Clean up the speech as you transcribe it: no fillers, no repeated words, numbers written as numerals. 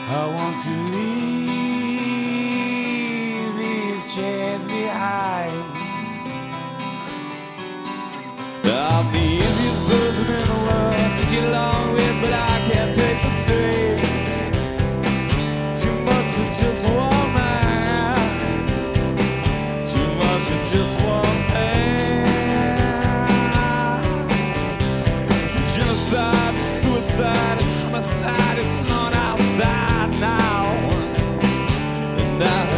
I want to leave these chairs behind. I'm the easiest person in the world to get along with, but I can't take the strain. Too much for just one man. Too much for just one man. Genocide and suicide and homicide, it's not outside now. And I